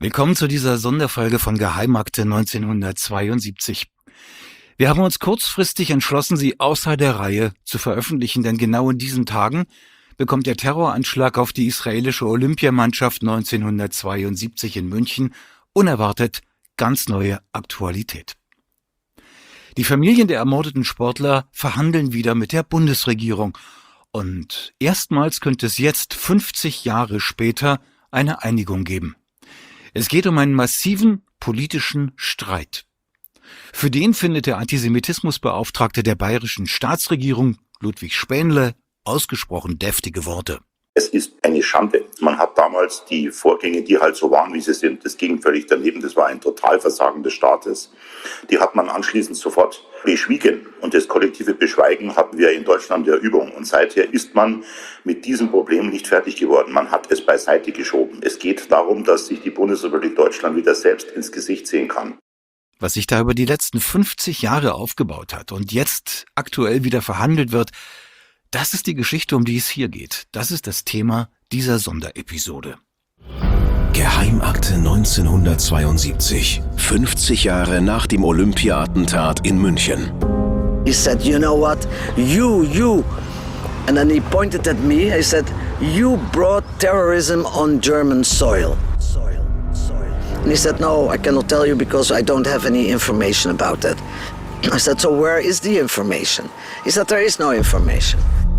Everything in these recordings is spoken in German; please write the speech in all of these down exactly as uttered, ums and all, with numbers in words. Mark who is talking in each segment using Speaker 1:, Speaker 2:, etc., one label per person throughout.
Speaker 1: Willkommen zu dieser Sonderfolge von Geheimakte neunzehnhundertzweiundsiebzig. Wir haben uns kurzfristig entschlossen, sie außer der Reihe zu veröffentlichen, denn genau in diesen Tagen bekommt der Terroranschlag auf die israelische Olympiamannschaft neunzehnhundertzweiundsiebzig in München unerwartet ganz neue Aktualität. Die Familien der ermordeten Sportler verhandeln wieder mit der Bundesregierung und erstmals könnte es jetzt, fünfzig Jahre später, eine Einigung geben. Es geht um einen massiven politischen Streit. Für den findet der Antisemitismusbeauftragte der bayerischen Staatsregierung, Ludwig Spähnle, ausgesprochen deftige Worte.
Speaker 2: Es ist eine Schande. Man hat damals die Vorgänge, die halt so waren, wie sie sind, das ging völlig daneben. Das war ein Totalversagen des Staates. Die hat man anschließend sofort beschwiegen. Und das kollektive Beschweigen hatten wir in Deutschland der Übung. Und seither ist man mit diesem Problem nicht fertig geworden. Man hat es beiseite geschoben. Es geht darum, dass sich die Bundesrepublik Deutschland wieder selbst ins Gesicht sehen kann.
Speaker 1: Was sich da über die letzten fünfzig Jahre aufgebaut hat und jetzt aktuell wieder verhandelt wird, das ist die Geschichte, um die es hier geht. Das ist das Thema dieser Sonderepisode.
Speaker 3: Geheimakte neunzehnhundertzweiundsiebzig, fünfzig Jahre nach dem Olympia-Attentat in München.
Speaker 4: He said, you know what, you, you, and then he pointed at me, he said, you brought terrorism on German soil. Soil, soil. And he said, no, I cannot tell you because I don't have any information about that. I said, so where is the information? He said, there is no information.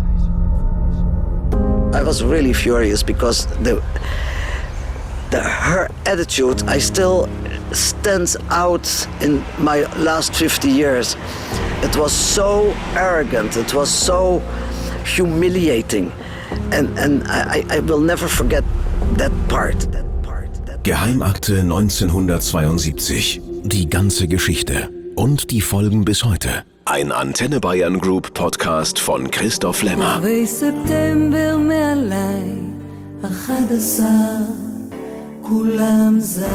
Speaker 4: I was really furious because the, the her attitude, I still stands out in my last fifty years. It was so arrogant, it was so humiliating, and, and I, I will never forget that part. That part that
Speaker 3: Geheimakte neunzehnhundertzweiundsiebzig, die ganze Geschichte und die Folgen bis heute. Ein Antenne Bayern Group Podcast von Christoph Lemmer.
Speaker 5: בספטמבר מעליי, אחד עשר, כולם זהב.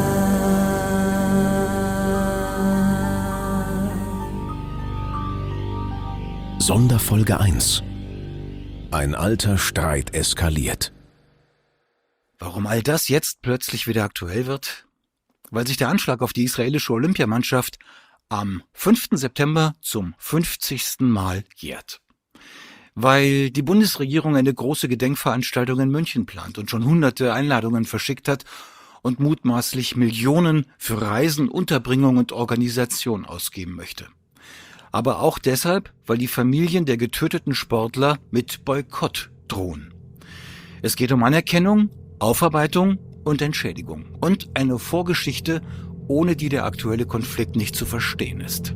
Speaker 3: Sonderfolge eins. Ein alter Streit eskaliert.
Speaker 1: Warum all das jetzt plötzlich wieder aktuell wird? Weil sich der Anschlag auf die israelische Olympiamannschaft am fünften September zum fünfzigsten Mal jährt. Weil die Bundesregierung eine große Gedenkveranstaltung in München plant und schon hunderte Einladungen verschickt hat und mutmaßlich Millionen für Reisen, Unterbringung und Organisation ausgeben möchte. Aber auch deshalb, weil die Familien der getöteten Sportler mit Boykott drohen. Es geht um Anerkennung, Aufarbeitung und Entschädigung und eine Vorgeschichte, ohne die der aktuelle Konflikt nicht zu verstehen ist.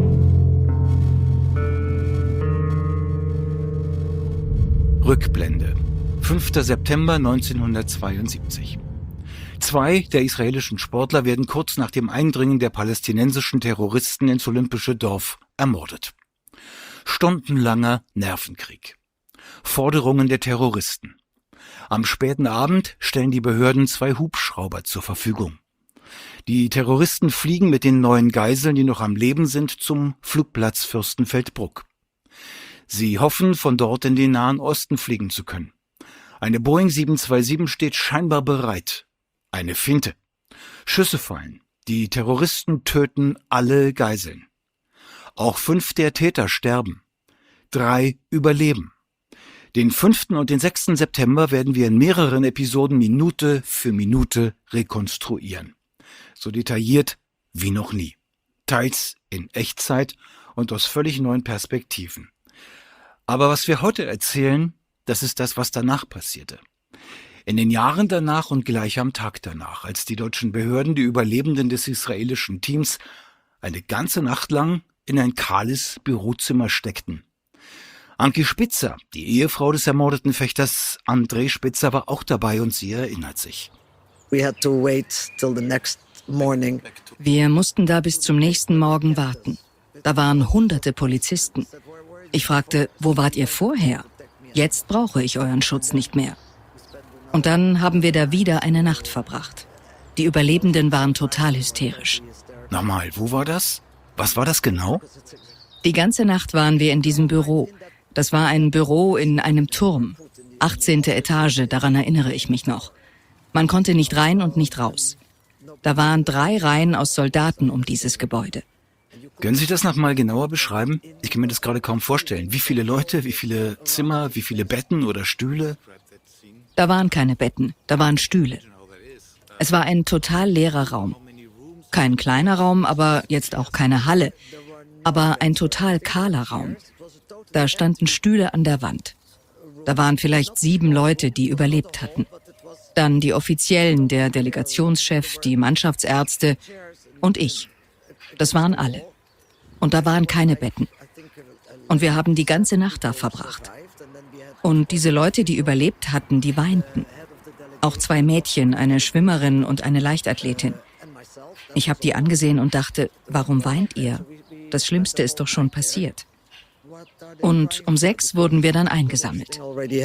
Speaker 1: Rückblende. fünfter September neunzehnhundertzweiundsiebzig. Zwei der israelischen Sportler werden kurz nach dem Eindringen der palästinensischen Terroristen ins olympische Dorf ermordet. Stundenlanger Nervenkrieg. Forderungen der Terroristen. Am späten Abend stellen die Behörden zwei Hubschrauber zur Verfügung. Die Terroristen fliegen mit den neuen Geiseln, die noch am Leben sind, zum Flugplatz Fürstenfeldbruck. Sie hoffen, von dort in den Nahen Osten fliegen zu können. Eine Boeing sieben zwei sieben steht scheinbar bereit. Eine Finte. Schüsse fallen. Die Terroristen töten alle Geiseln. Auch fünf der Täter sterben. Drei überleben. Den fünften und den sechsten September werden wir in mehreren Episoden Minute für Minute rekonstruieren. So detailliert wie noch nie. Teils in Echtzeit und aus völlig neuen Perspektiven. Aber was wir heute erzählen, das ist das, was danach passierte. In den Jahren danach und gleich am Tag danach, als die deutschen Behörden die Überlebenden des israelischen Teams eine ganze Nacht lang in ein kahles Bürozimmer steckten. Anki Spitzer, die Ehefrau des ermordeten Fechters André Spitzer, war auch dabei und sie erinnert sich.
Speaker 4: we had to wait till the next morning.
Speaker 6: Wir mussten da bis zum nächsten Morgen warten. Da waren hunderte Polizisten. Ich fragte, wo wart ihr vorher? Jetzt brauche ich euren Schutz nicht mehr. Und dann haben wir da wieder eine Nacht verbracht. Die Überlebenden waren total hysterisch.
Speaker 1: Nochmal, wo war das? Was war das genau?
Speaker 6: Die ganze Nacht waren wir in diesem Büro. Das war ein Büro in einem Turm. achtzehnte Etage, daran erinnere ich mich noch. Man konnte nicht rein und nicht raus. Da waren drei Reihen aus Soldaten um dieses Gebäude.
Speaker 1: Können Sie das noch mal genauer beschreiben? Ich kann mir das gerade kaum vorstellen. Wie viele Leute, wie viele Zimmer, wie viele Betten oder Stühle?
Speaker 6: Da waren keine Betten, da waren Stühle. Es war ein total leerer Raum. Kein kleiner Raum, aber jetzt auch keine Halle. Aber ein total kahler Raum. Da standen Stühle an der Wand. Da waren vielleicht sieben Leute, die überlebt hatten. Dann die Offiziellen, der Delegationschef, die Mannschaftsärzte und ich. Das waren alle. Und da waren keine Betten. Und wir haben die ganze Nacht da verbracht. Und diese Leute, die überlebt hatten, die weinten. Auch zwei Mädchen, eine Schwimmerin und eine Leichtathletin. Ich habe die angesehen und dachte, warum weint ihr? Das Schlimmste ist doch schon passiert. Und um sechs wurden wir dann eingesammelt.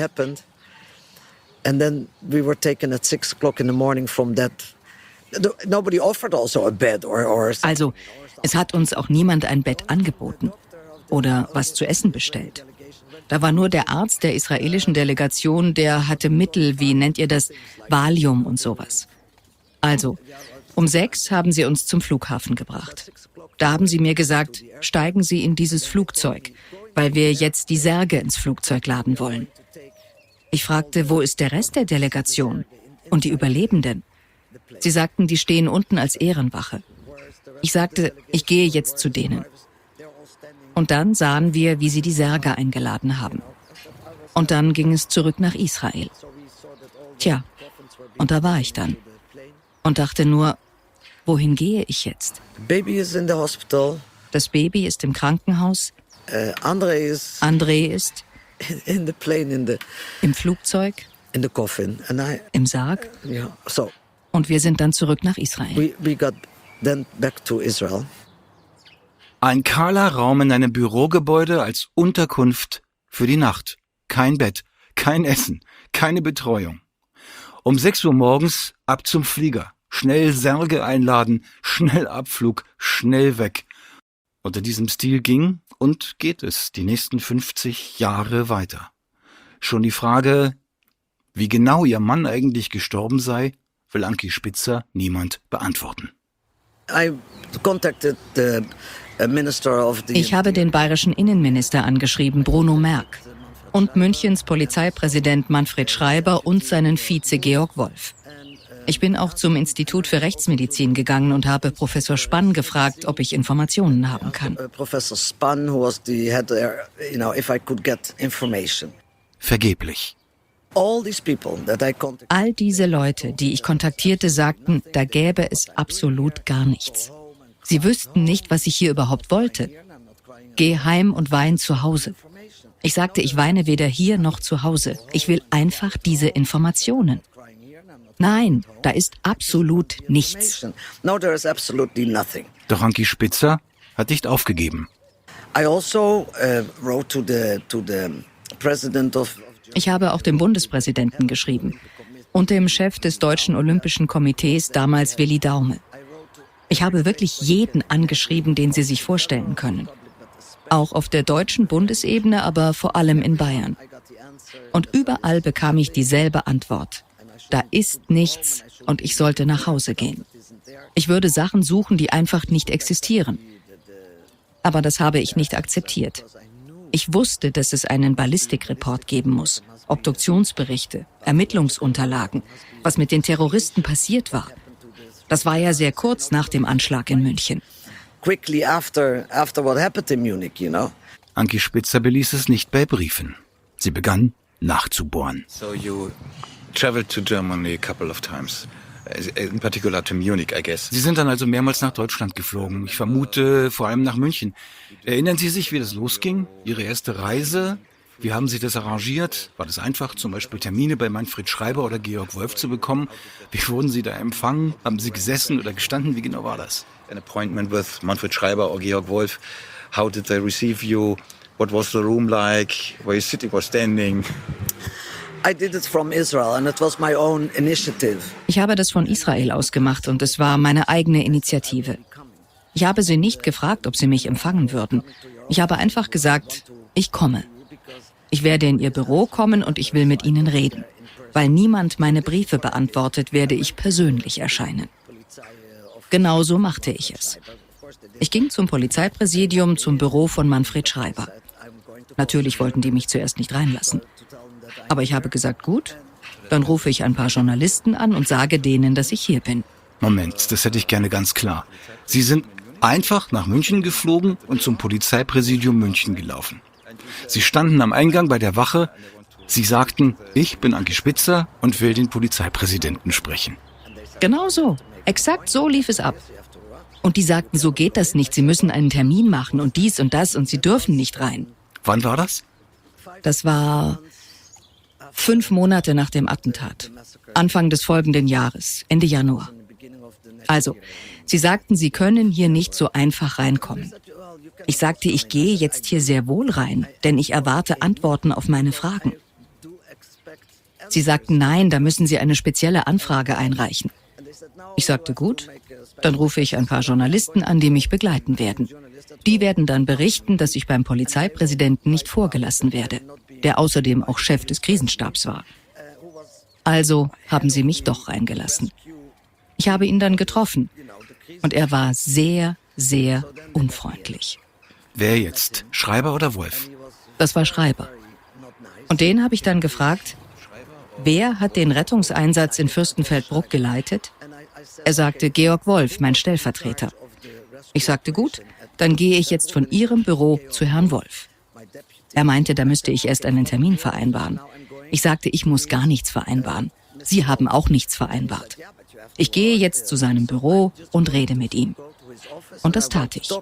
Speaker 4: And then we were taken at six o'clock in the morning from that. Nobody offered also a bed or or.
Speaker 6: Also, es hat uns auch niemand ein Bett angeboten oder was zu essen bestellt. Da war nur der Arzt der israelischen Delegation, der hatte Mittel, wie nennt ihr das, Valium und sowas. Also, um sechs haben sie uns zum Flughafen gebracht. Da haben sie mir gesagt, steigen Sie in dieses Flugzeug, weil wir jetzt die Särge ins Flugzeug laden wollen. Ich fragte, wo ist der Rest der Delegation und die Überlebenden? Sie sagten, die stehen unten als Ehrenwache. Ich sagte, ich gehe jetzt zu denen. Und dann sahen wir, wie sie die Särge eingeladen haben. Und dann ging es zurück nach Israel. Tja, und da war ich dann. Und dachte nur, wohin gehe ich jetzt?
Speaker 4: Baby is in the hospital.
Speaker 6: Das Baby ist im Krankenhaus.
Speaker 4: Uh, André is
Speaker 6: André ist
Speaker 4: in the plane, in the
Speaker 6: im Flugzeug,
Speaker 4: in the coffin, and I
Speaker 6: im Sarg.
Speaker 4: yeah. So
Speaker 6: Und wir sind dann zurück nach Israel.
Speaker 4: we we got then back to Israel.
Speaker 1: Ein kahler Raum in einem Bürogebäude als Unterkunft für die Nacht. Kein Bett, kein Essen, keine Betreuung. Um sechs Uhr morgens ab zum Flieger. Schnell Särge einladen, schnell Abflug, schnell weg. Unter diesem Stil ging und geht es die nächsten fünfzig Jahre weiter. Schon die Frage, wie genau ihr Mann eigentlich gestorben sei, will Anki Spitzer niemand beantworten.
Speaker 4: I contacted the uh, minister of the.
Speaker 6: Ich habe den bayerischen Innenminister angeschrieben, Bruno Merk, und Münchens Polizeipräsident Manfred Schreiber und seinen Vize Georg Wolf. Ich bin auch zum Institut für Rechtsmedizin gegangen und habe Professor Spann gefragt, ob ich Informationen haben kann.
Speaker 4: Professor Spann, who was the head there, you know, if I could get information.
Speaker 1: Vergeblich.
Speaker 4: All these people that I contacted.
Speaker 6: All diese Leute, die ich kontaktierte, sagten, da gäbe es absolut gar nichts. Sie wüssten nicht, was ich hier überhaupt wollte. Geh heim und wein zu Hause. Ich sagte, ich weine weder hier noch zu Hause. Ich will einfach diese Informationen. Nein, da ist absolut nichts.
Speaker 4: No, there is absolutely nothing.
Speaker 1: Doch Anki Spitzer hat nicht aufgegeben.
Speaker 4: I also uh, wrote to the to the president of.
Speaker 6: Ich habe auch dem Bundespräsidenten geschrieben und dem Chef des Deutschen Olympischen Komitees, damals Willi Daume. Ich habe wirklich jeden angeschrieben, den Sie sich vorstellen können. Auch auf der deutschen Bundesebene, aber vor allem in Bayern. Und überall bekam ich dieselbe Antwort. Da ist nichts und ich sollte nach Hause gehen. Ich würde Sachen suchen, die einfach nicht existieren. Aber das habe ich nicht akzeptiert. Ich wusste, dass es einen Ballistikreport geben muss, Obduktionsberichte, Ermittlungsunterlagen, was mit den Terroristen passiert war. Das war ja sehr kurz nach dem Anschlag in München.
Speaker 4: Quickly after after what happened in Munich, you know.
Speaker 1: Anki Spitzer beließ es nicht bei Briefen. Sie begann nachzubohren.
Speaker 7: So you traveled to Germany a couple of times. In particular to Munich, I guess.
Speaker 1: Sie sind dann also mehrmals nach Deutschland geflogen. Ich vermute vor allem nach München. Erinnern Sie sich, wie das losging? Ihre erste Reise? Wie haben Sie das arrangiert? War das einfach, zum Beispiel Termine bei Manfred Schreiber oder Georg Wolf zu bekommen? Wie wurden Sie da empfangen? Haben Sie gesessen oder gestanden? Wie genau war das?
Speaker 7: An appointment with Manfred Schreiber or Georg Wolf. How did they receive you? What was the room like? Were you sitting or standing?
Speaker 4: I did it from Israel and it was my own initiative.
Speaker 6: Ich habe das von Israel aus gemacht und es war meine eigene Initiative. Ich habe sie nicht gefragt, ob sie mich empfangen würden. Ich habe einfach gesagt, ich komme. Ich werde in ihr Büro kommen und ich will mit ihnen reden. Weil niemand meine Briefe beantwortet, werde ich persönlich erscheinen. Genauso machte ich es. Ich ging zum Polizeipräsidium, zum Büro von Manfred Schreiber. Natürlich wollten die mich zuerst nicht reinlassen. Aber ich habe gesagt, gut, dann rufe ich ein paar Journalisten an und sage denen, dass ich hier bin.
Speaker 1: Moment, das hätte ich gerne ganz klar. Sie sind einfach nach München geflogen und zum Polizeipräsidium München gelaufen. Sie standen am Eingang bei der Wache. Sie sagten, ich bin Anki Spitzer und will den Polizeipräsidenten sprechen.
Speaker 6: Genau so. Exakt so lief es ab. Und die sagten, so geht das nicht. Sie müssen einen Termin machen und dies und das und sie dürfen nicht rein.
Speaker 1: Wann war das?
Speaker 6: Das war fünf Monate nach dem Attentat. Anfang des folgenden Jahres, Ende Januar. Also, sie sagten, sie können hier nicht so einfach reinkommen. Ich sagte, ich gehe jetzt hier sehr wohl rein, denn ich erwarte Antworten auf meine Fragen. Sie sagten, nein, da müssen Sie eine spezielle Anfrage einreichen. Ich sagte, gut, dann rufe ich ein paar Journalisten an, die mich begleiten werden. Die werden dann berichten, dass ich beim Polizeipräsidenten nicht vorgelassen werde, der außerdem auch Chef des Krisenstabs war. Also haben sie mich doch reingelassen. Ich habe ihn dann getroffen und er war sehr, sehr unfreundlich.
Speaker 1: Wer jetzt? Schreiber oder Wolf?
Speaker 6: Das war Schreiber. Und den habe ich dann gefragt, wer hat den Rettungseinsatz in Fürstenfeldbruck geleitet? Er sagte, Georg Wolf, mein Stellvertreter. Ich sagte, gut, dann gehe ich jetzt von Ihrem Büro zu Herrn Wolf. Er meinte, da müsste ich erst einen Termin vereinbaren. Ich sagte, ich muss gar nichts vereinbaren. Sie haben auch nichts vereinbart. Ich gehe jetzt zu seinem Büro und rede mit ihm. Und das tat ich.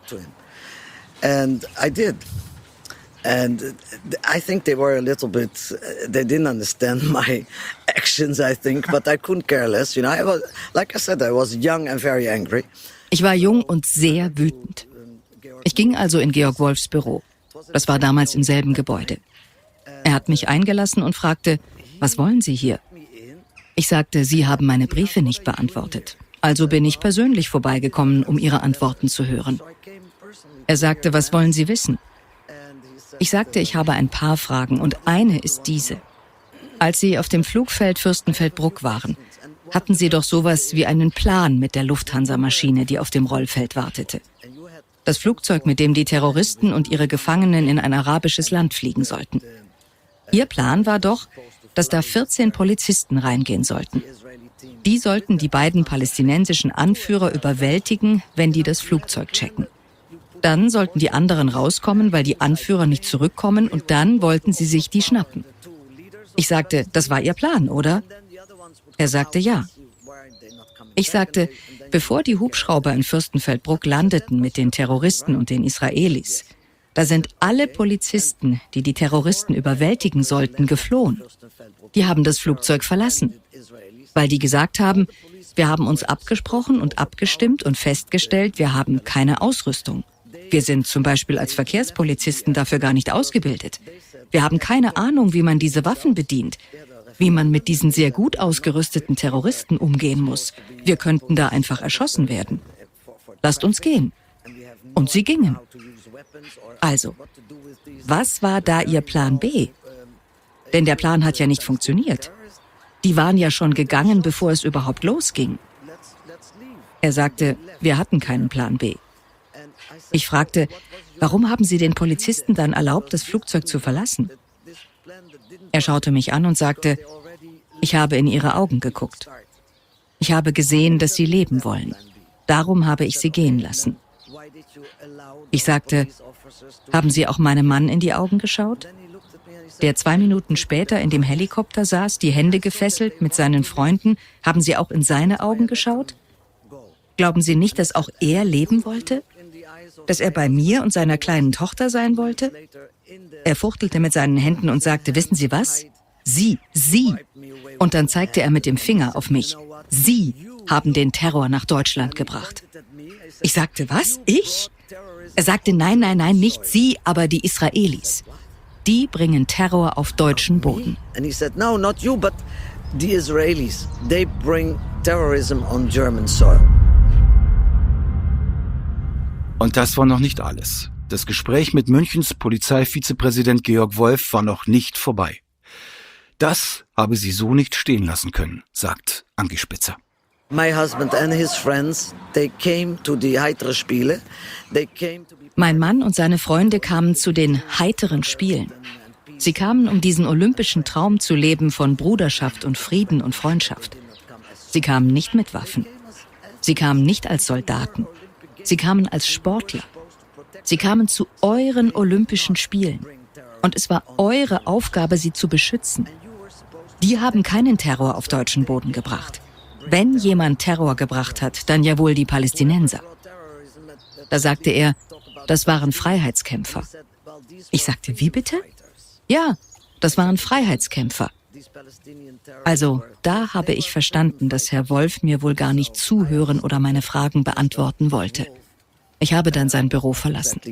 Speaker 4: And I did. And I think they were a little bit, they didn't understand my actions, I think, but I couldn't care less. You know, I was, like I said, I was young and very angry.
Speaker 6: Ich war jung und sehr wütend. Ich ging also in Georg Wolfs Büro. Das war damals im selben Gebäude. Er hat mich eingelassen und fragte, was wollen Sie hier? Ich sagte, Sie haben meine Briefe nicht beantwortet. Also bin ich persönlich vorbeigekommen, um Ihre Antworten zu hören. Er sagte, was wollen Sie wissen? Ich sagte, ich habe ein paar Fragen und eine ist diese. Als Sie auf dem Flugfeld Fürstenfeldbruck waren, hatten Sie doch sowas wie einen Plan mit der Lufthansa-Maschine, die auf dem Rollfeld wartete. Das Flugzeug, mit dem die Terroristen und ihre Gefangenen in ein arabisches Land fliegen sollten. Ihr Plan war doch, dass da vierzehn Polizisten reingehen sollten. Die sollten die beiden palästinensischen Anführer überwältigen, wenn die das Flugzeug checken. Dann sollten die anderen rauskommen, weil die Anführer nicht zurückkommen und dann wollten sie sich die schnappen. Ich sagte, das war Ihr Plan, oder? Er sagte, ja. Ich sagte, bevor die Hubschrauber in Fürstenfeldbruck landeten mit den Terroristen und den Israelis, da sind alle Polizisten, die die Terroristen überwältigen sollten, geflohen. Die haben das Flugzeug verlassen, weil die gesagt haben, wir haben uns abgesprochen und abgestimmt und festgestellt, wir haben keine Ausrüstung. Wir sind zum Beispiel als Verkehrspolizisten dafür gar nicht ausgebildet. Wir haben keine Ahnung, wie man diese Waffen bedient, wie man mit diesen sehr gut ausgerüsteten Terroristen umgehen muss. Wir könnten da einfach erschossen werden. Lasst uns gehen. Und sie gingen. Also, was war da Ihr Plan B? Denn der Plan hat ja nicht funktioniert. Die waren ja schon gegangen, bevor es überhaupt losging. Er sagte, wir hatten keinen Plan B. Ich fragte, warum haben Sie den Polizisten dann erlaubt, das Flugzeug zu verlassen? Er schaute mich an und sagte, ich habe in Ihre Augen geguckt. Ich habe gesehen, dass Sie leben wollen. Darum habe ich Sie gehen lassen. Ich sagte, haben Sie auch meinem Mann in die Augen geschaut? Der zwei Minuten später in dem Helikopter saß, die Hände gefesselt mit seinen Freunden, haben Sie auch in seine Augen geschaut? Glauben Sie nicht, dass auch er leben wollte? Dass er bei mir und seiner kleinen Tochter sein wollte? Er fuchtelte mit seinen Händen und sagte, wissen Sie was? Sie, Sie. Und dann zeigte er mit dem Finger auf mich. Sie haben den Terror nach Deutschland gebracht. Ich sagte, was? Ich? Er sagte, nein, nein, nein, nicht Sie, aber die Israelis. Die bringen Terror auf deutschen Boden.
Speaker 4: And he said, no, not you, but the Israelis. They bring terrorism on German soil.
Speaker 1: Und das war noch nicht alles. Das Gespräch mit Münchens Polizeivizepräsident Georg Wolf war noch nicht vorbei. Das habe sie so nicht stehen lassen können, sagt Anki Spitzer.
Speaker 4: My husband and his friends, they came to the heitere Spiele. They came to be...
Speaker 6: Mein Mann und seine Freunde kamen zu den heiteren Spielen. Sie kamen, um diesen olympischen Traum zu leben von Bruderschaft und Frieden und Freundschaft. Sie kamen nicht mit Waffen. Sie kamen nicht als Soldaten. Sie kamen als Sportler. Sie kamen zu euren Olympischen Spielen. Und es war eure Aufgabe, sie zu beschützen. Die haben keinen Terror auf deutschen Boden gebracht. Wenn jemand Terror gebracht hat, dann ja wohl die Palästinenser. Da sagte er, das waren Freiheitskämpfer. Ich sagte, wie bitte? Ja, das waren Freiheitskämpfer. Also, da habe ich verstanden, dass Herr Wolf mir wohl gar nicht zuhören oder meine Fragen beantworten wollte. Ich habe dann sein Büro verlassen.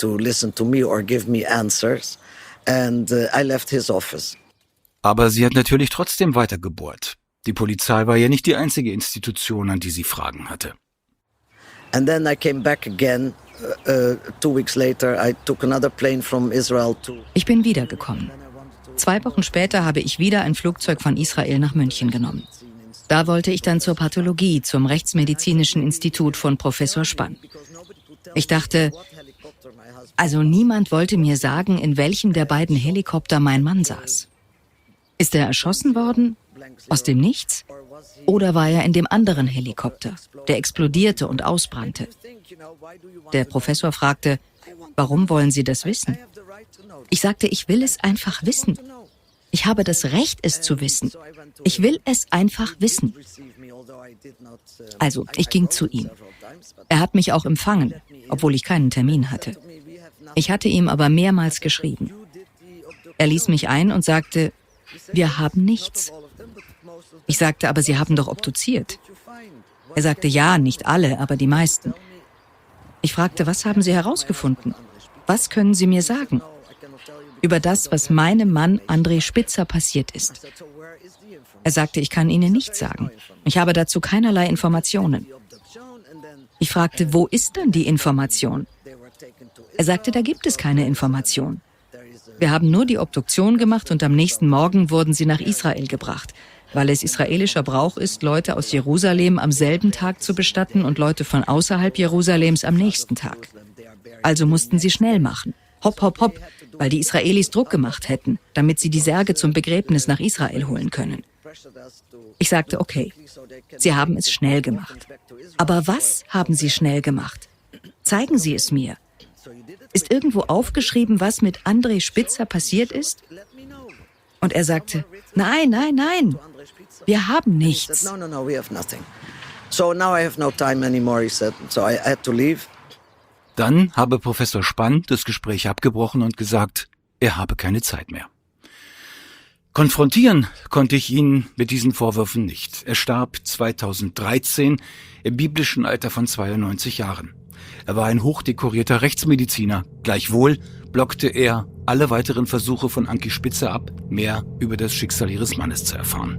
Speaker 1: Aber sie hat natürlich trotzdem weiter gebohrt. Die Polizei war ja nicht die einzige Institution, an die sie Fragen hatte.
Speaker 4: And then I came back again. Uh, two weeks later, I took another plane from Israel to...
Speaker 6: Ich bin wiedergekommen. Zwei Wochen später habe ich wieder ein Flugzeug von Israel nach München genommen. Da wollte ich dann zur Pathologie, zum Rechtsmedizinischen Institut von Professor Spann. Ich dachte, also niemand wollte mir sagen, in welchem der beiden Helikopter mein Mann saß. Ist er erschossen worden? Aus dem Nichts? Oder war er in dem anderen Helikopter, der explodierte und ausbrannte? Der Professor fragte, warum wollen Sie das wissen? Ich sagte, ich will es einfach wissen. Ich habe das Recht, es zu wissen. Ich will es einfach wissen. Also, ich ging zu ihm. Er hat mich auch empfangen, obwohl ich keinen Termin hatte. Ich hatte ihm aber mehrmals geschrieben. Er ließ mich ein und sagte, wir haben nichts. Ich sagte, aber Sie haben doch obduziert. Er sagte, ja, nicht alle, aber die meisten. Ich fragte, was haben Sie herausgefunden? Was können Sie mir sagen? Über das, was meinem Mann André Spitzer passiert ist. Er sagte, ich kann Ihnen nichts sagen. Ich habe dazu keinerlei Informationen. Ich fragte, wo ist denn die Information? Er sagte, da gibt es keine Information. Wir haben nur die Obduktion gemacht und am nächsten Morgen wurden sie nach Israel gebracht, weil es israelischer Brauch ist, Leute aus Jerusalem am selben Tag zu bestatten und Leute von außerhalb Jerusalems am nächsten Tag. Also mussten sie schnell machen. Hopp, hopp, hopp, weil die Israelis Druck gemacht hätten, damit sie die Särge zum Begräbnis nach Israel holen können. Ich sagte, okay, Sie haben es schnell gemacht. Aber was haben Sie schnell gemacht? Zeigen Sie es mir. Ist irgendwo aufgeschrieben, was mit André Spitzer passiert ist? Und er sagte, nein, nein, nein, wir haben nichts.
Speaker 4: No, no, no, we have nothing. So now I have no time anymore, he said. So I had to leave.
Speaker 1: Dann habe Professor Spann das Gespräch abgebrochen und gesagt, er habe keine Zeit mehr. Konfrontieren konnte ich ihn mit diesen Vorwürfen nicht. Er starb zweitausenddreizehn im biblischen Alter von zweiundneunzig Jahren. Er war ein hochdekorierter Rechtsmediziner. Gleichwohl blockte er alle weiteren Versuche von Anki Spitzer ab, mehr über das Schicksal ihres Mannes zu erfahren.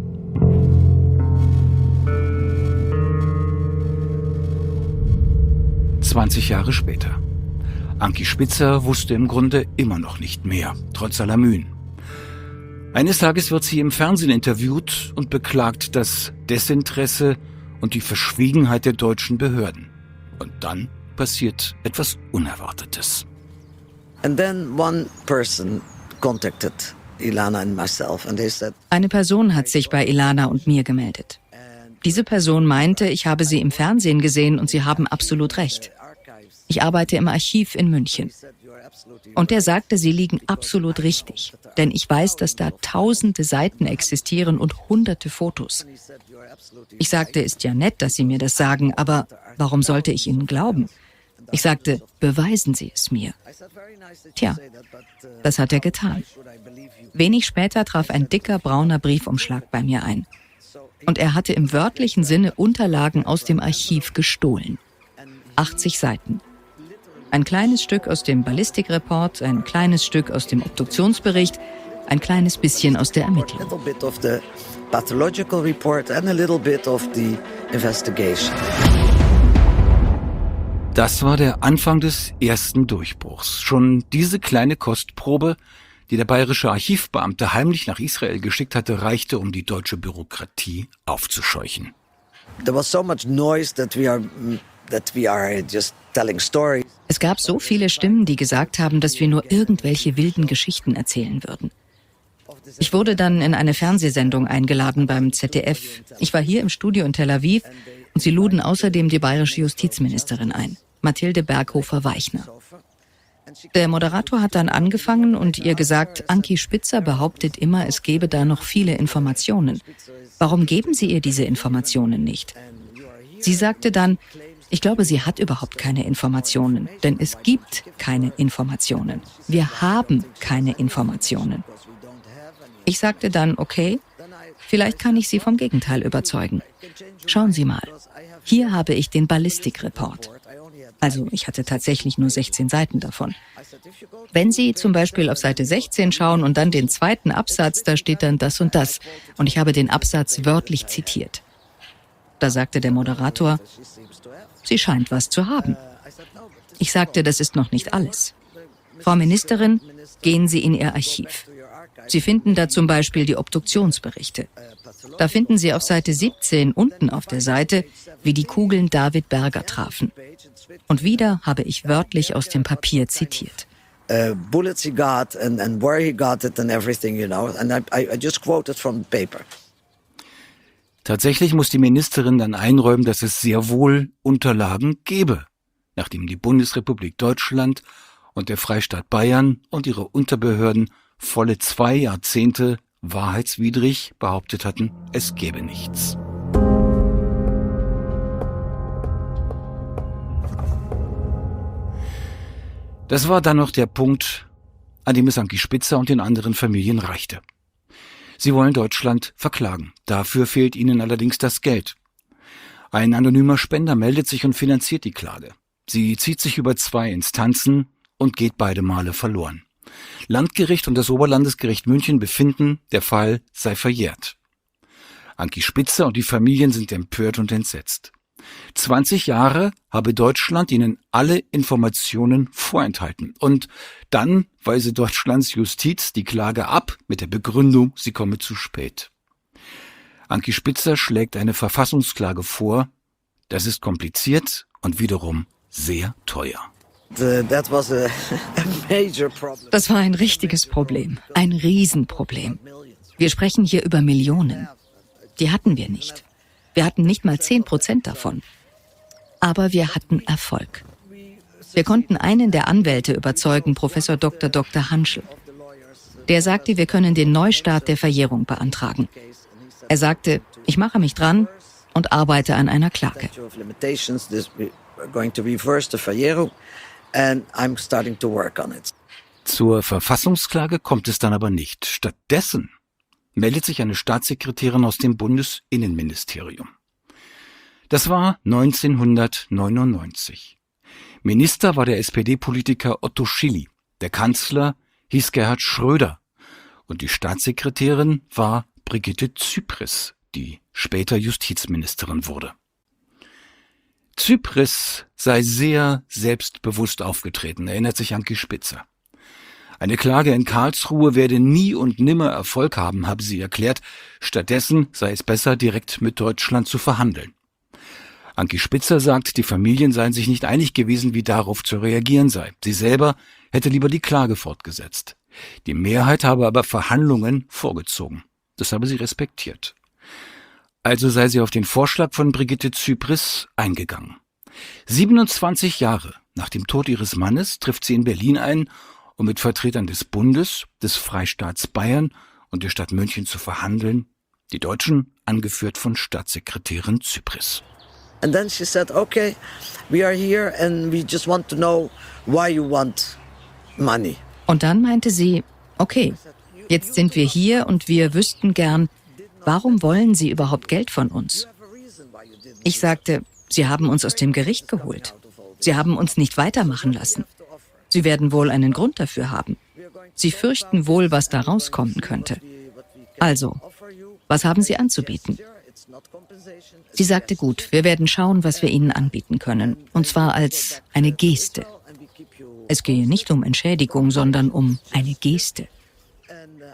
Speaker 1: zwanzig Jahre später. Anki Spitzer wusste im Grunde immer noch nicht mehr, trotz aller Mühen. Eines Tages wird sie im Fernsehen interviewt und beklagt das Desinteresse und die Verschwiegenheit der deutschen Behörden. Und dann passiert etwas Unerwartetes.
Speaker 4: And then one person contacted Ilana and myself and they said,
Speaker 6: Eine Person hat sich bei Ilana und mir gemeldet. Diese Person meinte, ich habe sie im Fernsehen gesehen und sie haben absolut recht. Ich arbeite im Archiv in München. Und er sagte, sie liegen absolut richtig. Denn ich weiß, dass da tausende Seiten existieren und hunderte Fotos. Ich sagte, ist ja nett, dass Sie mir das sagen, aber warum sollte ich Ihnen glauben? Ich sagte, beweisen Sie es mir. Tja, das hat er getan. Wenig später traf ein dicker brauner Briefumschlag bei mir ein. Und er hatte im wörtlichen Sinne Unterlagen aus dem Archiv gestohlen. achtzig Seiten. Ein kleines Stück aus dem Ballistikreport, ein kleines Stück aus dem Obduktionsbericht, ein kleines bisschen aus der Ermittlung.
Speaker 4: a little bit of the pathological report and a little bit of the investigation.
Speaker 1: Das war der Anfang des ersten Durchbruchs. Schon diese kleine Kostprobe die der bayerische Archivbeamte heimlich nach Israel geschickt hatte, reichte, um die deutsche Bürokratie aufzuscheuchen.
Speaker 4: There was so much noise that we are that we are just telling stories.
Speaker 6: Es gab so viele Stimmen, die gesagt haben, dass wir nur irgendwelche wilden Geschichten erzählen würden. Ich wurde dann in eine Fernsehsendung eingeladen beim Z D F. Ich war hier im Studio in Tel Aviv und sie luden außerdem die bayerische Justizministerin ein, Mathilde Berghofer-Weichner. Der Moderator hat dann angefangen und ihr gesagt, Anki Spitzer behauptet immer, es gebe da noch viele Informationen. Warum geben Sie ihr diese Informationen nicht? Sie sagte dann, ich glaube, sie hat überhaupt keine Informationen, denn es gibt keine Informationen. Wir haben keine Informationen. Ich sagte dann, okay, vielleicht kann ich Sie vom Gegenteil überzeugen. Schauen Sie mal, hier habe ich den Ballistikreport. Also ich hatte tatsächlich nur sechzehn Seiten davon. Wenn Sie zum Beispiel auf Seite sechzehn schauen und dann den zweiten Absatz, da steht dann das und das. Und ich habe den Absatz wörtlich zitiert. Da sagte der Moderator, sie scheint was zu haben. Ich sagte, das ist noch nicht alles. Frau Ministerin, gehen Sie in Ihr Archiv. Sie finden da zum Beispiel die Obduktionsberichte. Da finden Sie auf Seite siebzehn unten auf der Seite, wie die Kugeln David Berger trafen. Und wieder habe ich wörtlich aus dem Papier zitiert.
Speaker 4: Uh, bullets he got and, and where he got it and everything, you know. And I, I just quoted from the paper.
Speaker 1: Tatsächlich muss die Ministerin dann einräumen, dass es sehr wohl Unterlagen gebe, nachdem die Bundesrepublik Deutschland und der Freistaat Bayern und ihre Unterbehörden volle zwei Jahrzehnte wahrheitswidrig behauptet hatten, es gäbe nichts. Das war dann noch der Punkt, an dem es Anki Spitzer und den anderen Familien reichte. Sie wollen Deutschland verklagen. Dafür fehlt ihnen allerdings das Geld. Ein anonymer Spender meldet sich und finanziert die Klage. Sie zieht sich über zwei Instanzen und geht beide Male verloren. Landgericht und das Oberlandesgericht München befinden, der Fall sei verjährt. Anki Spitzer und die Familien sind empört und entsetzt. zwanzig Jahre habe Deutschland ihnen alle Informationen vorenthalten. Und dann weise Deutschlands Justiz die Klage ab mit der Begründung, sie komme zu spät. Anki Spitzer schlägt eine Verfassungsklage vor. Das ist kompliziert und wiederum sehr teuer.
Speaker 6: Das war ein richtiges Problem, ein Riesenproblem. Wir sprechen hier über Millionen. Die hatten wir nicht. Wir hatten nicht mal zehn Prozent davon. Aber wir hatten Erfolg. Wir konnten einen der Anwälte überzeugen, Professor Doktor Doktor Hanschel. Der sagte, wir können den Neustart der Verjährung beantragen. Er sagte, ich mache mich dran und arbeite an einer Klage.
Speaker 1: Zur Verfassungsklage kommt es dann aber nicht. Stattdessen meldet sich eine Staatssekretärin aus dem Bundesinnenministerium. Das war neunzehnhundertneunundneunzig. Minister war der S P D-Politiker Otto Schily. Der Kanzler hieß Gerhard Schröder. Und die Staatssekretärin war Brigitte Zypris, die später Justizministerin wurde. Zypris sei sehr selbstbewusst aufgetreten, erinnert sich Anki Spitzer. Eine Klage in Karlsruhe werde nie und nimmer Erfolg haben, habe sie erklärt. Stattdessen sei es besser, direkt mit Deutschland zu verhandeln. Anki Spitzer sagt, die Familien seien sich nicht einig gewesen, wie darauf zu reagieren sei. Sie selber hätte lieber die Klage fortgesetzt. Die Mehrheit habe aber Verhandlungen vorgezogen. Das habe sie respektiert. Also sei sie auf den Vorschlag von Brigitte Zypris eingegangen. siebenundzwanzig Jahre nach dem Tod ihres Mannes trifft sie in Berlin ein, um mit Vertretern des Bundes, des Freistaats Bayern und der Stadt München zu verhandeln, die Deutschen angeführt von Staatssekretärin Zypris.
Speaker 4: And then she said, okay, we are here and we just want to know why you want money.
Speaker 6: Und dann meinte sie, okay, jetzt sind wir hier und wir wüssten gern, warum wollen Sie überhaupt Geld von uns? Ich sagte, Sie haben uns aus dem Gericht geholt. Sie haben uns nicht weitermachen lassen. Sie werden wohl einen Grund dafür haben. Sie fürchten wohl, was da rauskommen könnte. Also, was haben Sie anzubieten? Sie sagte, gut, wir werden schauen, was wir Ihnen anbieten können. Und zwar als eine Geste. Es gehe nicht um Entschädigung, sondern um eine Geste.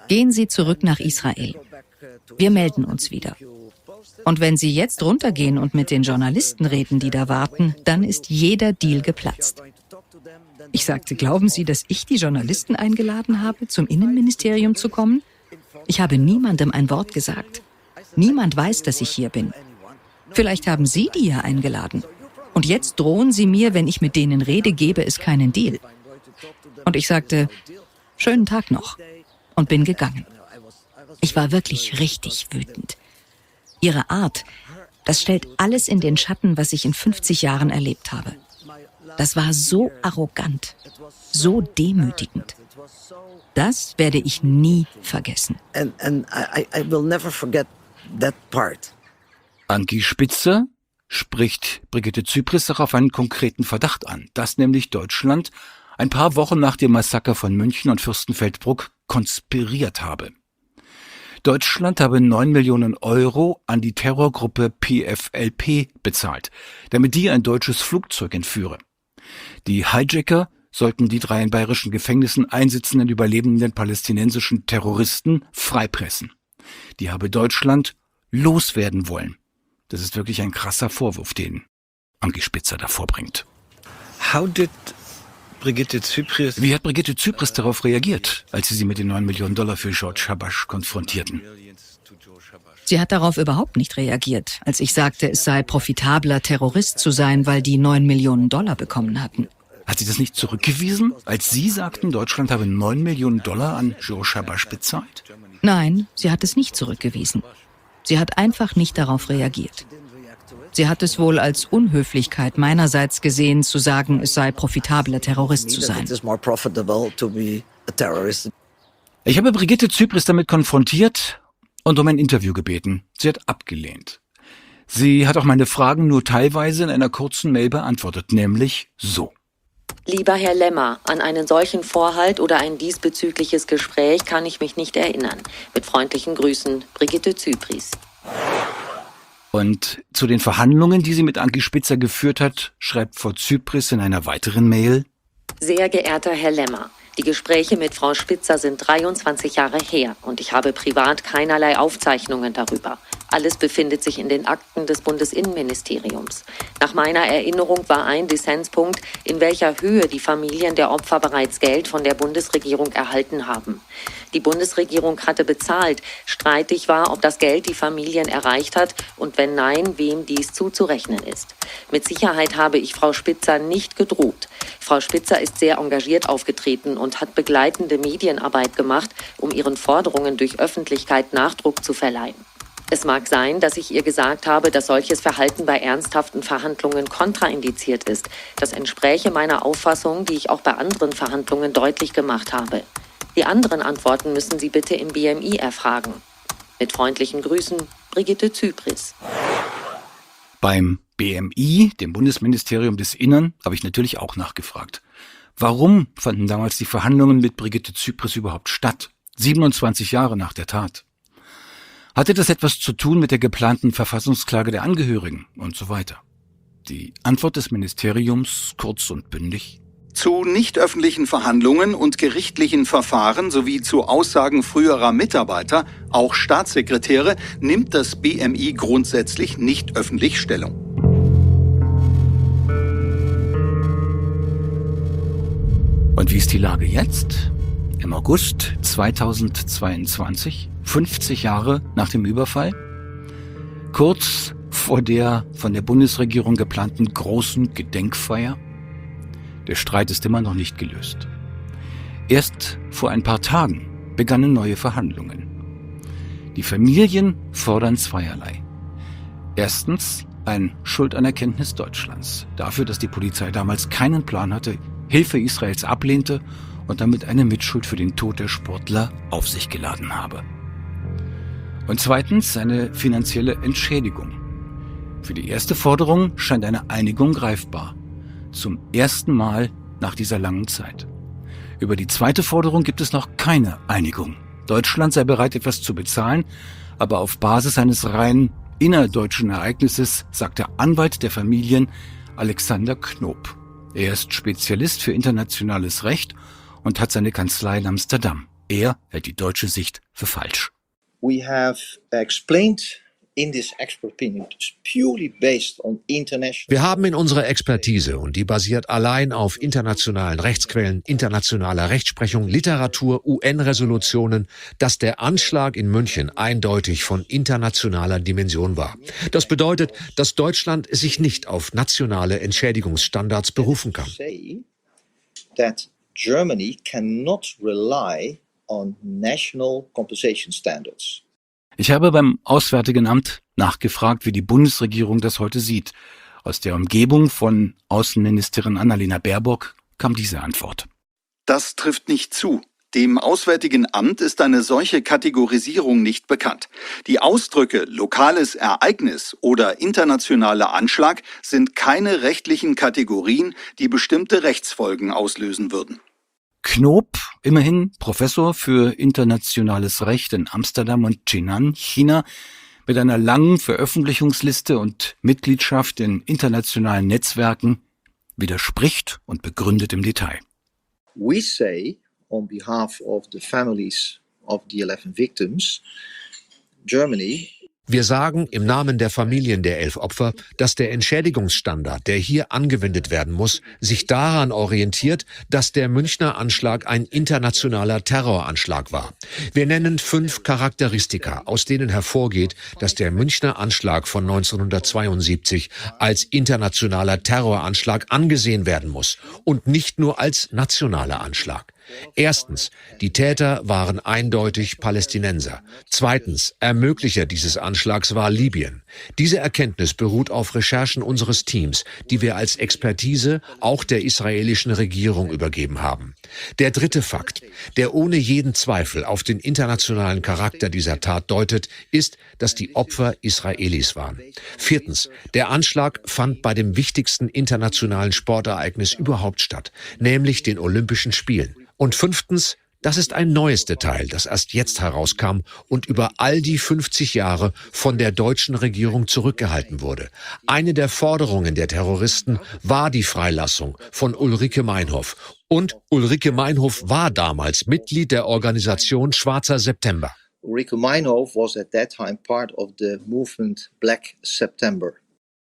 Speaker 6: Gehen Sie zurück nach Israel. Wir melden uns wieder. Und wenn Sie jetzt runtergehen und mit den Journalisten reden, die da warten, dann ist jeder Deal geplatzt. Ich sagte, glauben Sie, dass ich die Journalisten eingeladen habe, zum Innenministerium zu kommen? Ich habe niemandem ein Wort gesagt. Niemand weiß, dass ich hier bin. Vielleicht haben Sie die ja eingeladen. Und jetzt drohen Sie mir, wenn ich mit denen rede, gäbe es keinen Deal. Und ich sagte, schönen Tag noch. Und bin gegangen. Ich war wirklich richtig wütend. Ihre Art, das stellt alles in den Schatten, was ich in fünfzig Jahren erlebt habe. Das war so arrogant, so demütigend. Das werde ich nie vergessen.
Speaker 4: And, and I, I will never forget that part.
Speaker 1: Anki Spitzer spricht Brigitte Zypries darauf einen konkreten Verdacht an, dass nämlich Deutschland ein paar Wochen nach dem Massaker von München und Fürstenfeldbruck konspiriert habe. Deutschland habe neun Millionen Euro an die Terrorgruppe P F L P bezahlt, damit die ein deutsches Flugzeug entführe. Die Hijacker sollten die drei in bayerischen Gefängnissen einsitzenden überlebenden palästinensischen Terroristen freipressen. Die habe Deutschland loswerden wollen. Das ist wirklich ein krasser Vorwurf, den Anki Spitzer da vorbringt.
Speaker 7: How did Brigitte Zypries...
Speaker 1: Wie hat Brigitte Zypries darauf reagiert, als sie sie mit den neun Millionen Dollar für George Habash konfrontierten?
Speaker 6: Sie hat darauf überhaupt nicht reagiert, als ich sagte, es sei profitabler, Terrorist zu sein, weil die neun Millionen Dollar bekommen hatten.
Speaker 1: Hat sie das nicht zurückgewiesen, als Sie sagten, Deutschland habe neun Millionen Dollar an George Habash bezahlt?
Speaker 6: Nein, sie hat es nicht zurückgewiesen. Sie hat einfach nicht darauf reagiert. Sie hat es wohl als Unhöflichkeit meinerseits gesehen, zu sagen, es sei profitabler, Terrorist zu sein.
Speaker 1: Ich habe Brigitte Zypries damit konfrontiert und um ein Interview gebeten. Sie hat abgelehnt. Sie hat auch meine Fragen nur teilweise in einer kurzen Mail beantwortet, nämlich so.
Speaker 8: Lieber Herr Lemmer, an einen solchen Vorhalt oder ein diesbezügliches Gespräch kann ich mich nicht erinnern. Mit freundlichen Grüßen, Brigitte Zypries.
Speaker 1: Und zu den Verhandlungen, die sie mit Anki Spitzer geführt hat, schreibt Frau Zypries in einer weiteren Mail:
Speaker 8: Sehr geehrter Herr Lemmer, die Gespräche mit Frau Spitzer sind dreiundzwanzig Jahre her und ich habe privat keinerlei Aufzeichnungen darüber. Alles befindet sich in den Akten des Bundesinnenministeriums. Nach meiner Erinnerung war ein Dissenspunkt, in welcher Höhe die Familien der Opfer bereits Geld von der Bundesregierung erhalten haben. Die Bundesregierung hatte bezahlt. Streitig war, ob das Geld die Familien erreicht hat und wenn nein, wem dies zuzurechnen ist. Mit Sicherheit habe ich Frau Spitzer nicht gedroht. Frau Spitzer ist sehr engagiert aufgetreten und hat begleitende Medienarbeit gemacht, um ihren Forderungen durch Öffentlichkeit Nachdruck zu verleihen. Es mag sein, dass ich ihr gesagt habe, dass solches Verhalten bei ernsthaften Verhandlungen kontraindiziert ist. Das entspräche meiner Auffassung, die ich auch bei anderen Verhandlungen deutlich gemacht habe. Die anderen Antworten müssen Sie bitte im B M I erfragen. Mit freundlichen Grüßen, Brigitte Zypries.
Speaker 1: Beim B M I, dem Bundesministerium des Innern, habe ich natürlich auch nachgefragt. Warum fanden damals die Verhandlungen mit Brigitte Zypries überhaupt statt? siebenundzwanzig Jahre nach der Tat. Hatte das etwas zu tun mit der geplanten Verfassungsklage der Angehörigen und so weiter? Die Antwort des Ministeriums kurz und bündig:
Speaker 9: Zu nicht öffentlichen Verhandlungen und gerichtlichen Verfahren sowie zu Aussagen früherer Mitarbeiter, auch Staatssekretäre, nimmt das B M I grundsätzlich nicht öffentlich Stellung.
Speaker 1: Und wie ist die Lage jetzt? Im August zweitausendzweiundzwanzig, fünfzig Jahre nach dem Überfall, kurz vor der von der Bundesregierung geplanten großen Gedenkfeier. Der Streit ist immer noch nicht gelöst. Erst vor ein paar Tagen begannen neue Verhandlungen. Die Familien fordern zweierlei. Erstens ein Schuldanerkenntnis Deutschlands dafür, dass die Polizei damals keinen Plan hatte, Hilfe Israels ablehnte und damit eine Mitschuld für den Tod der Sportler auf sich geladen habe. Und zweitens eine finanzielle Entschädigung. Für die erste Forderung scheint eine Einigung greifbar. Zum ersten Mal nach dieser langen Zeit. Über die zweite Forderung gibt es noch keine Einigung. Deutschland sei bereit, etwas zu bezahlen, aber auf Basis eines rein innerdeutschen Ereignisses, sagt der Anwalt der Familien Alexander Knob. Er ist Spezialist für internationales Recht und hat seine Kanzlei in Amsterdam. Er hält die deutsche Sicht für falsch.
Speaker 10: We have explained in this expert opinion it's purely based on international.
Speaker 11: Wir haben in unserer Expertise, und die basiert allein auf internationalen Rechtsquellen, internationaler Rechtsprechung, Literatur, U N-Resolutionen, dass der Anschlag in München eindeutig von internationaler Dimension war. Das bedeutet, dass Deutschland sich nicht auf nationale Entschädigungsstandards berufen kann.
Speaker 10: That Germany cannot rely on national compensation standards.
Speaker 1: Ich habe beim Auswärtigen Amt nachgefragt, wie die Bundesregierung das heute sieht. Aus der Umgebung von Außenministerin Annalena Baerbock kam diese Antwort.
Speaker 9: Das trifft nicht zu. Dem Auswärtigen Amt ist eine solche Kategorisierung nicht bekannt. Die Ausdrücke lokales Ereignis oder internationaler Anschlag sind keine rechtlichen Kategorien, die bestimmte Rechtsfolgen auslösen würden.
Speaker 1: Knoop, immerhin Professor für internationales Recht in Amsterdam und Jinan, China, mit einer langen Veröffentlichungsliste und Mitgliedschaft in internationalen Netzwerken, widerspricht und begründet im Detail.
Speaker 10: We say on behalf of the families of the eleven victims, Germany.
Speaker 11: Wir sagen im Namen der Familien der elf Opfer, dass der Entschädigungsstandard, der hier angewendet werden muss, sich daran orientiert, dass der Münchner Anschlag ein internationaler Terroranschlag war. Wir nennen fünf Charakteristika, aus denen hervorgeht, dass der Münchner Anschlag von neunzehnhundertzweiundsiebzig als internationaler Terroranschlag angesehen werden muss und nicht nur als nationaler Anschlag. Erstens, die Täter waren eindeutig Palästinenser. Zweitens, Ermöglicher dieses Anschlags war Libyen. Diese Erkenntnis beruht auf Recherchen unseres Teams, die wir als Expertise auch der israelischen Regierung übergeben haben. Der dritte Fakt, der ohne jeden Zweifel auf den internationalen Charakter dieser Tat deutet, ist, dass die Opfer Israelis waren. Viertens, der Anschlag fand bei dem wichtigsten internationalen Sportereignis überhaupt statt, nämlich den Olympischen Spielen. Und fünftens, das ist ein neues Detail, das erst jetzt herauskam und über all die fünfzig Jahre von der deutschen Regierung zurückgehalten wurde. Eine der Forderungen der Terroristen war die Freilassung von Ulrike Meinhof. Und Ulrike Meinhof war damals Mitglied der Organisation Schwarzer September.
Speaker 10: Ulrike Meinhof was at that time part of the movement Black September.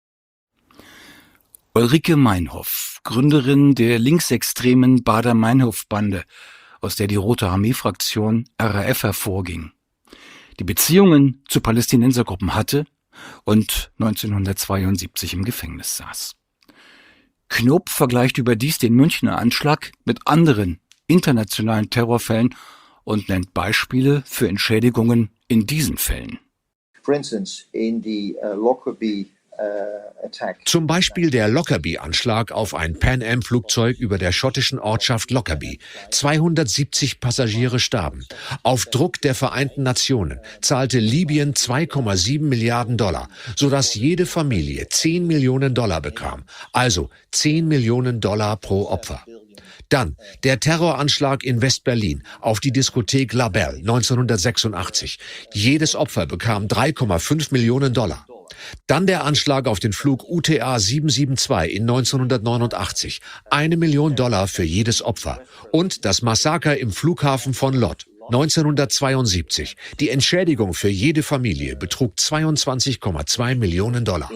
Speaker 1: Ulrike Meinhof, Gründerin der linksextremen Baader-Meinhof-Bande, aus der die Rote Armee-Fraktion R A F hervorging, die Beziehungen zu Palästinensergruppen hatte und neunzehnhundertzweiundsiebzig im Gefängnis saß. Knoop vergleicht überdies den Münchner Anschlag mit anderen internationalen Terrorfällen und nennt Beispiele für Entschädigungen in diesen Fällen.
Speaker 10: For instance, in the uh, Lockerbie
Speaker 11: Zum Beispiel der Lockerbie-Anschlag auf ein Pan-Am-Flugzeug über der schottischen Ortschaft Lockerbie. zweihundertsiebzig Passagiere starben. Auf Druck der Vereinten Nationen zahlte Libyen zwei Komma sieben Milliarden Dollar, sodass jede Familie zehn Millionen Dollar bekam. Also zehn Millionen Dollar pro Opfer. Dann der Terroranschlag in West-Berlin auf die Diskothek La Belle neunzehnhundertsechsundachtzig. Jedes Opfer bekam drei Komma fünf Millionen Dollar. Dann der Anschlag auf den Flug U T A sieben sieben zwei in neunzehnhundertneunundachtzig. Eine Million Dollar für jedes Opfer. Und das Massaker im Flughafen von Lod neunzehnhundertzweiundsiebzig. Die Entschädigung für jede Familie betrug zweiundzwanzig Komma zwei Millionen Dollar.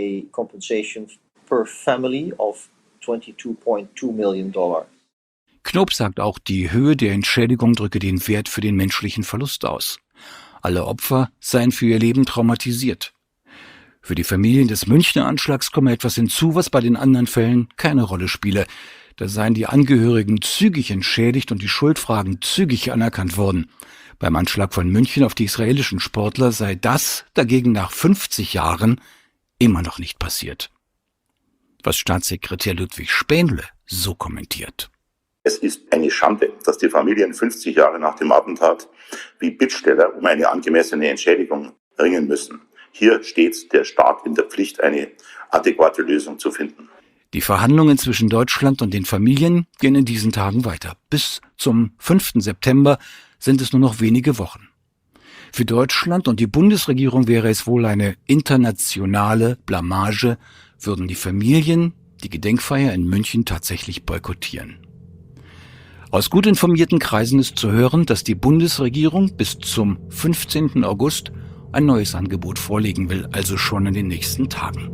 Speaker 1: Knoop sagt auch, die Höhe der Entschädigung drücke den Wert für den menschlichen Verlust aus. Alle Opfer seien für ihr Leben traumatisiert. Für die Familien des Münchner Anschlags komme etwas hinzu, was bei den anderen Fällen keine Rolle spiele. Da seien die Angehörigen zügig entschädigt und die Schuldfragen zügig anerkannt worden. Beim Anschlag von München auf die israelischen Sportler sei das dagegen nach fünfzig Jahren immer noch nicht passiert. Was Staatssekretär Ludwig Spaenle so kommentiert.
Speaker 2: Es ist eine Schande, dass die Familien fünfzig Jahre nach dem Attentat wie Bittsteller um eine angemessene Entschädigung ringen müssen. Hier steht der Staat in der Pflicht, eine adäquate Lösung zu finden.
Speaker 1: Die Verhandlungen zwischen Deutschland und den Familien gehen in diesen Tagen weiter. Bis zum fünften September sind es nur noch wenige Wochen. Für Deutschland und die Bundesregierung wäre es wohl eine internationale Blamage, würden die Familien die Gedenkfeier in München tatsächlich boykottieren. Aus gut informierten Kreisen ist zu hören, dass die Bundesregierung bis zum fünfzehnten August ein neues Angebot vorlegen will, also schon in den nächsten Tagen.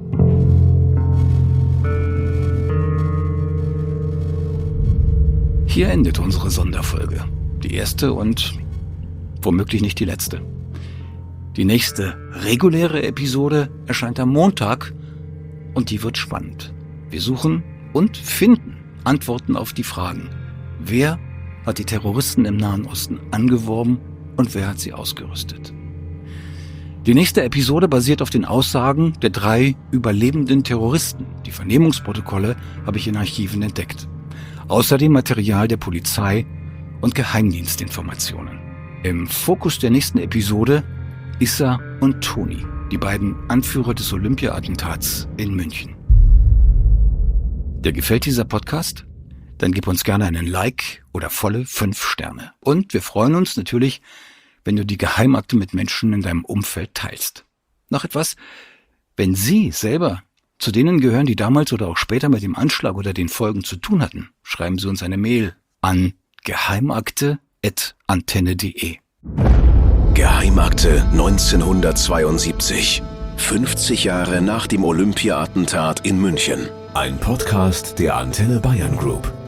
Speaker 1: Hier endet unsere Sonderfolge. Die erste und womöglich nicht die letzte. Die nächste reguläre Episode erscheint am Montag und die wird spannend. Wir suchen und finden Antworten auf die Fragen: Wer hat die Terroristen im Nahen Osten angeworben und wer hat sie ausgerüstet? Die nächste Episode basiert auf den Aussagen der drei überlebenden Terroristen. Die Vernehmungsprotokolle habe ich in Archiven entdeckt. Außerdem Material der Polizei und Geheimdienstinformationen. Im Fokus der nächsten Episode Issa und Toni, die beiden Anführer des Olympia-Attentats in München. Dir gefällt dieser Podcast? Dann gib uns gerne einen Like oder volle fünf Sterne. Und wir freuen uns natürlich, wenn du die Geheimakte mit Menschen in deinem Umfeld teilst. Noch etwas: Wenn Sie selber zu denen gehören, die damals oder auch später mit dem Anschlag oder den Folgen zu tun hatten, schreiben Sie uns eine Mail an geheimakte at antenne punkt de.
Speaker 3: Geheimakte neunzehnhundertzweiundsiebzig. fünfzig Jahre nach dem Olympia-Attentat in München. Ein Podcast der Antenne Bayern Group.